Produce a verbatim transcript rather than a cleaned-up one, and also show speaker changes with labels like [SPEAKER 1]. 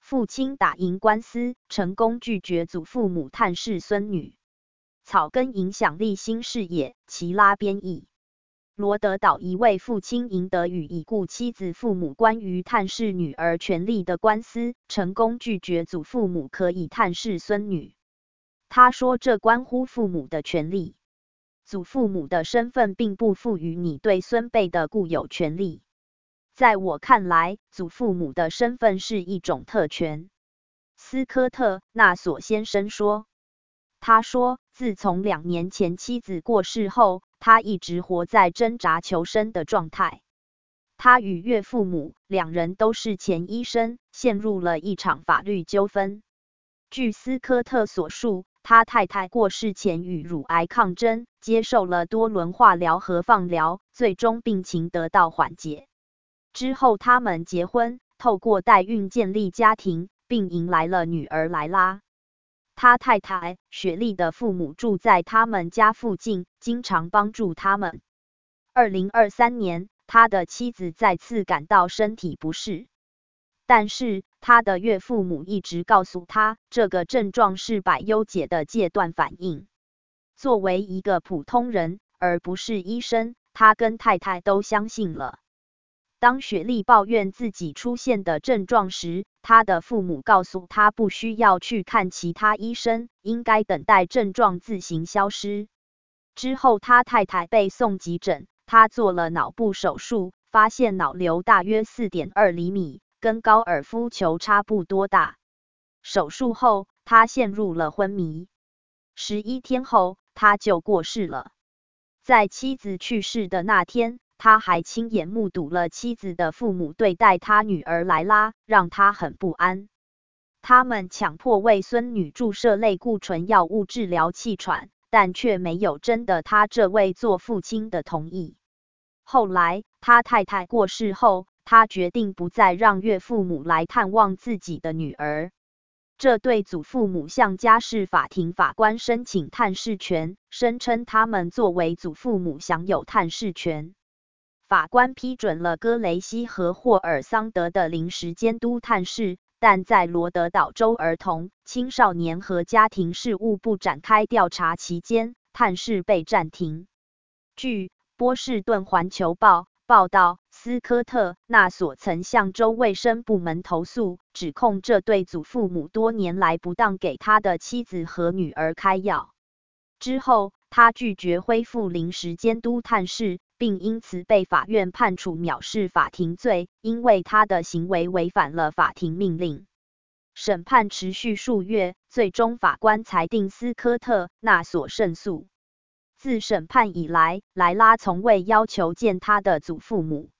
[SPEAKER 1] 父亲打赢官司，成功拒绝祖父母探视孙女。草根影响力新视野，齐拉编译。罗德岛一位父亲赢得与已故妻子父母关于探视女儿权利的官司，成功拒绝祖父母可以探视孙女。他说这关乎父母的权利。祖父母的身份并不赋予你对孙辈的固有权利。在我看来，祖父母的身份是一种特权。斯科特·纳索先生说。他说，自从两年前妻子过世后，他一直活在挣扎求生的状态。他与岳父母，两人都是前医生，陷入了一场法律纠纷。据斯科特所述，他太太过世前与乳癌抗争，接受了多轮化疗和放疗，最终病情得到缓解。之后他们结婚，透过代孕建立家庭，并迎来了女儿莱拉。他太太雪莉的父母住在他们家附近，经常帮助他们。二零二三年，他的妻子再次感到身体不适，但是他的岳父母一直告诉他，这个症状是百忧解的戒断反应。作为一个普通人，而不是医生，他跟太太都相信了。当雪莉抱怨自己出现的症状时，他的父母告诉他不需要去看其他医生，应该等待症状自行消失。之后他太太被送急诊，他做了脑部手术，发现脑瘤大约 四点二厘米，跟高尔夫球差不多大。手术后，他陷入了昏迷。十一天后，他就过世了。在妻子去世的那天，他还亲眼目睹了妻子的父母对待他女儿莱拉，让他很不安。他们强迫为孙女注射类固醇药物治疗气喘，但却没有征得他这位做父亲的同意。后来，他太太过世后，他决定不再让岳父母来探望自己的女儿。这对祖父母向家事法庭法官申请探视权，声称他们作为祖父母享有探视权。法官批准了戈雷西和霍尔桑德的临时监督探视，但在罗德岛州儿童、青少年和家庭事务部展开调查期间，探视被暂停。据波士顿环球报报道，斯科特·纳索曾向州卫生部门投诉，指控这对祖父母多年来不当给他的妻子和女儿开药。之后，他拒绝恢复临时监督探视，并因此被法院判处藐视法庭罪，因为他的行为违反了法庭命令。审判持续数月，最终法官裁定斯科特·纳索胜诉。自审判以来，莱拉从未要求见他的祖父母。